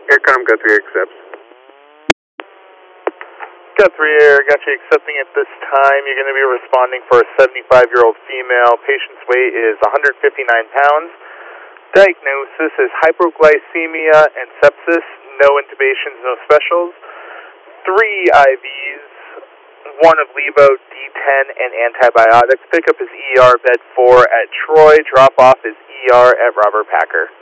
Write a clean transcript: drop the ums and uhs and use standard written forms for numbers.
Aircom Guthrie accepts. Guthrie Air, got you accepting at this time. You're going to be responding for a 75-year-old female. Patient's weight is 159 pounds. Diagnosis is hypoglycemia and sepsis. No intubations, no specials. 3 IVs, 1 of Levo, D10, and antibiotics. Pickup is ER bed 4 at Troy. Drop off is ER at Robert Packer.